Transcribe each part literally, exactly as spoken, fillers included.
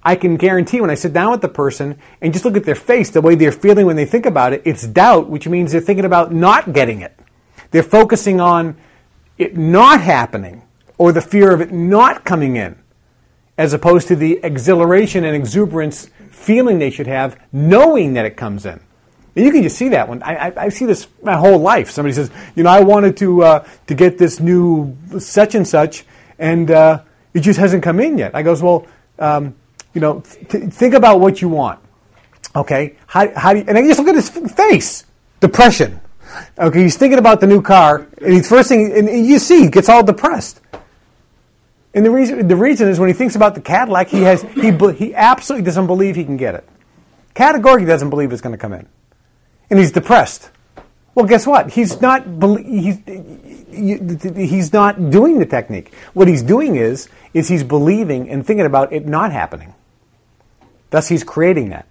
I can guarantee when I sit down with the person and just look at their face, the way they're feeling when they think about it, it's doubt, which means they're thinking about not getting it. They're focusing on it not happening or the fear of it not coming in, as opposed to the exhilaration and exuberance feeling they should have knowing that it comes in. And you can just see that when I, I, I see this my whole life. Somebody says, you know, I wanted to uh, to get this new such and such, and uh, it just hasn't come in yet. I goes, well, um, you know, th- think about what you want. Okay, how how do you, and I just look at his face, depression. Okay, he's thinking about the new car, and he's first thing, and you see, he gets all depressed. And the reason the reason is when he thinks about the Cadillac, he has he he absolutely doesn't believe he can get it. Categorically doesn't believe it's going to come in, and he's depressed. Well, guess what? He's not he's he's not doing the technique. What he's doing is is he's believing and thinking about it not happening. Thus, he's creating that.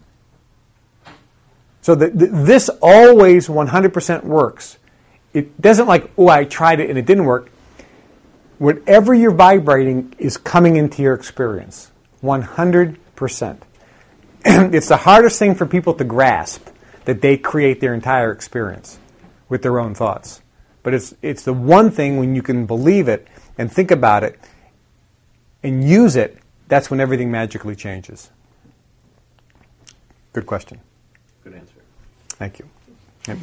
So the, the, this always one hundred percent works. It doesn't like, oh, I tried it and it didn't work. Whatever you're vibrating is coming into your experience, one hundred percent. It's the hardest thing for people to grasp, that they create their entire experience with their own thoughts. But it's it's the one thing when you can believe it and think about it and use it, that's when everything magically changes. Good question. Good answer. Thank you. Yep.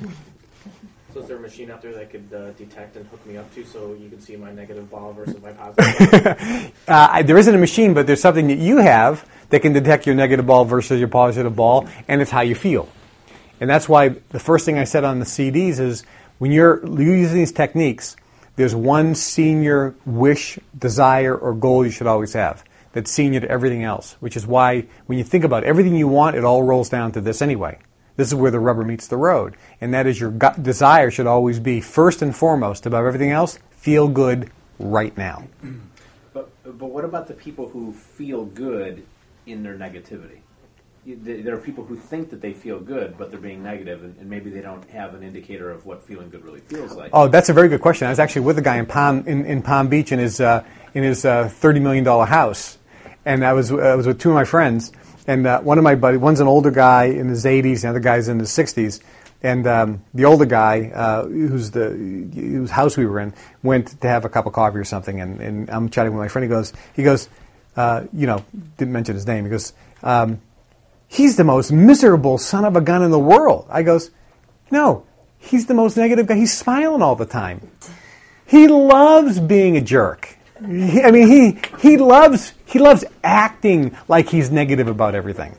So is there a machine out there that could uh, detect and hook me up to so you can see my negative ball versus my positive ball? uh, there isn't a machine, but there's something that you have that can detect your negative ball versus your positive ball, and it's how you feel. And that's why the first thing I said on the C Ds is when you're using these techniques, there's one senior wish, desire, or goal you should always have that's senior to everything else, which is why when you think about everything you want, it all rolls down to this anyway. This is where the rubber meets the road. And that is your gut desire should always be, first and foremost, above everything else, feel good right now. But but what about the people who feel good in their negativity? There are people who think that they feel good, but they're being negative, and maybe they don't have an indicator of what feeling good really feels like. Oh, that's a very good question. I was actually with a guy in Palm in, in Palm Beach in his uh, in his uh, thirty million dollars house, and I was I was with two of my friends. And uh, one of my buddies, one's an older guy in his eighties, the other guy's in his sixties. And um, the older guy, uh, who's the whose house we were in, went to have a cup of coffee or something. And, and I'm chatting with my friend. He goes, he goes, uh, you know, didn't mention his name. He goes, um, he's the most miserable son of a gun in the world. I goes, no, he's the most negative guy. He's smiling all the time. He loves being a jerk. He, I mean, he he loves he loves acting like he's negative about everything.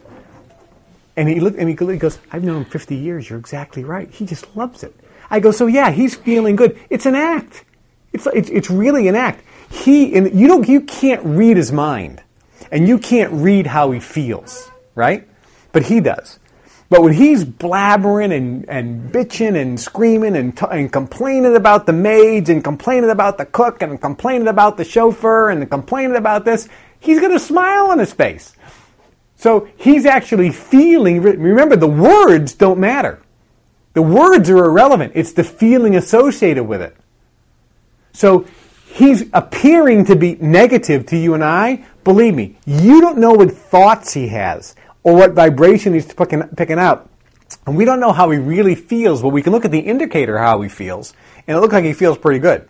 And he looked and he goes, "I've known him fifty years. You're exactly right. He just loves it." I go, "So yeah, he's feeling good. It's an act. It's it's, it's really an act. He and you don't you can't read his mind, and you can't read how he feels, right? But he does. But when he's blabbering and, and bitching and screaming and, t- and complaining about the maids and complaining about the cook and complaining about the chauffeur and complaining about this, he's got a smile on his face. So he's actually feeling, remember, the words don't matter. The words are irrelevant. It's the feeling associated with it. So he's appearing to be negative to you and I. Believe me, you don't know what thoughts he has or what vibration he's picking, picking out. And we don't know how he really feels, but we can look at the indicator how he feels, and it looks like he feels pretty good.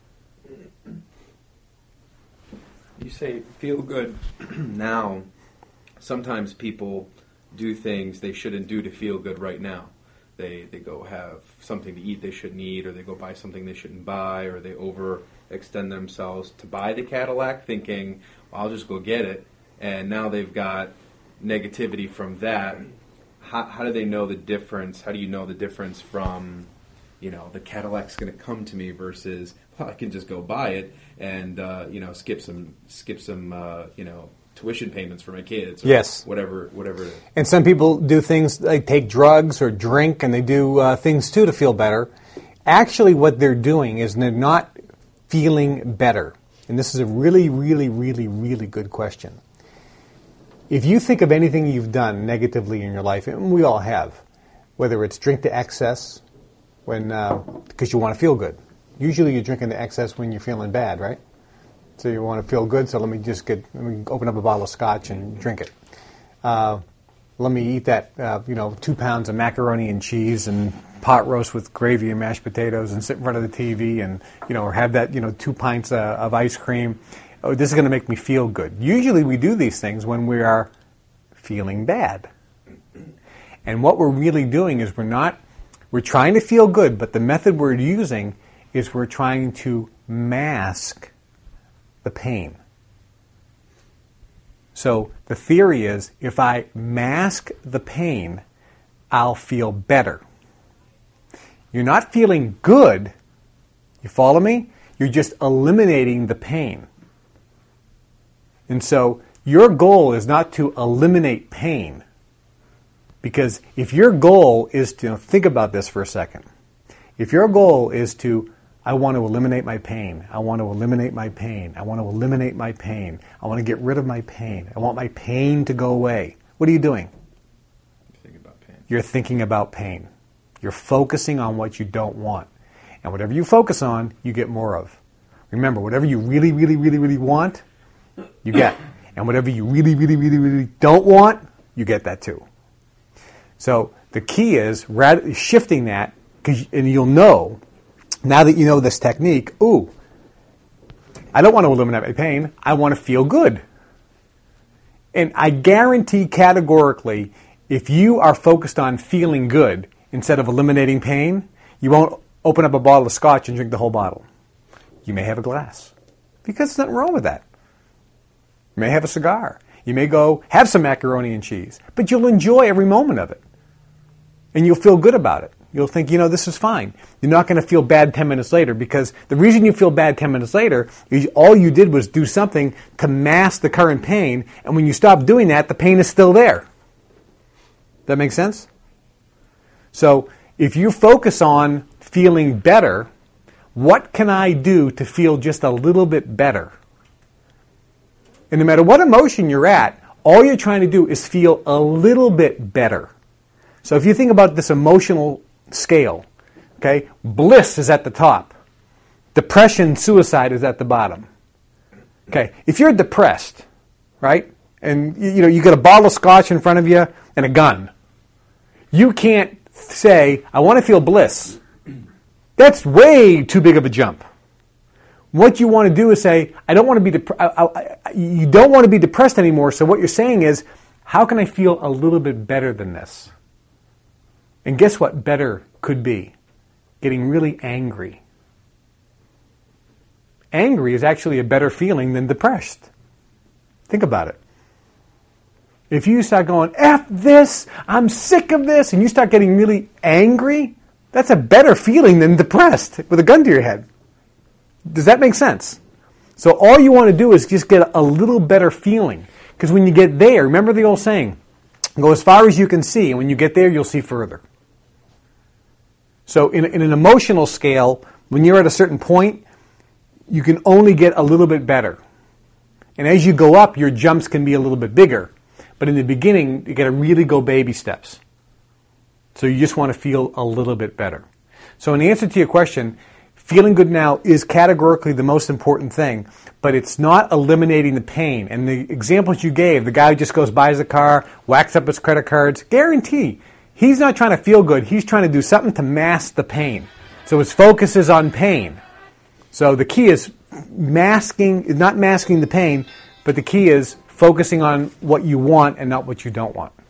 You say feel good now. Sometimes people do things they shouldn't do to feel good right now. They they go have something to eat they shouldn't eat, or they go buy something they shouldn't buy, or they overextend themselves to buy the Cadillac thinking, well, I'll just go get it. And now they've got negativity from that. How, how do they know the difference? How do you know the difference from, you know, the Cadillac's going to come to me versus, well, I can just go buy it and, uh, you know, skip some, skip some, uh, you know, tuition payments for my kids. Or yes. Whatever, whatever. And some people do things like take drugs or drink, and they do uh, things too to feel better. Actually, what they're doing is they're not feeling better. And this is a really, really, really, really good question. If you think of anything you've done negatively in your life, and we all have, whether it's drink to excess, when uh, because you want to feel good. Usually you're drinking to excess when you're feeling bad, right? So you want to feel good, so let me just get, let me open up a bottle of scotch and drink it. Uh, let me eat that, uh, you know, two pounds of macaroni and cheese and pot roast with gravy and mashed potatoes and sit in front of the T V and, you know, or have that, you know, two pints uh, of ice cream. Oh, this is going to make me feel good. Usually we do these things when we are feeling bad. And what we're really doing is we're not, we're trying to feel good, but the method we're using is we're trying to mask the pain. So the theory is if I mask the pain, I'll feel better. You're not feeling good. You follow me? You're just eliminating the pain. And so your goal is not to eliminate pain. Because if your goal is to, you know, think about this for a second. If your goal is to, I want to eliminate my pain. I want to eliminate my pain. I want to eliminate my pain. I want to get rid of my pain. I want my pain to go away. What are you doing? Think about pain. You're thinking about pain. You're focusing on what you don't want. And whatever you focus on, you get more of. Remember, whatever you really, really, really, really want, you get. And whatever you really, really, really, really don't want, you get that too. So the key is rad- shifting that, 'cause, and you'll know, now that you know this technique, ooh, I don't want to eliminate my pain. I want to feel good. And I guarantee categorically, if you are focused on feeling good instead of eliminating pain, you won't open up a bottle of scotch and drink the whole bottle. You may have a glass, because there's nothing wrong with that. You may have a cigar. You may go have some macaroni and cheese, but you'll enjoy every moment of it. And you'll feel good about it. You'll think, you know, this is fine. You're not going to feel bad ten minutes later, because the reason you feel bad ten minutes later is all you did was do something to mask the current pain, and when you stop doing that, the pain is still there. That make sense? So if you focus on feeling better, what can I do to feel just a little bit better? And no matter what emotion you're at, all you're trying to do is feel a little bit better. So if you think about this emotional scale, okay, bliss is at the top. Depression, suicide is at the bottom. Okay, if you're depressed, right, and you know you got a bottle of scotch in front of you and a gun, you can't say, I want to feel bliss. That's way too big of a jump. What you want to do is say, I don't want to be dep- I, I, I, you don't want to be depressed anymore. So what you're saying is, how can I feel a little bit better than this? And guess what better could be? Getting really angry. Angry is actually a better feeling than depressed. Think about it. If you start going, F this, I'm sick of this, and you start getting really angry, that's a better feeling than depressed with a gun to your head. Does that make sense? So all you want to do is just get a little better feeling. Because when you get there, remember the old saying, go as far as you can see, and when you get there, you'll see further. So in, in an emotional scale, when you're at a certain point, you can only get a little bit better. And as you go up, your jumps can be a little bit bigger. But in the beginning, you got to really go baby steps. So you just want to feel a little bit better. So in answer to your question, feeling good now is categorically the most important thing, but it's not eliminating the pain. And the examples you gave, the guy who just goes, buys a car, whacks up his credit cards, guarantee, he's not trying to feel good. He's trying to do something to mask the pain. So his focus is on pain. So the key is masking, not masking the pain, but the key is focusing on what you want and not what you don't want.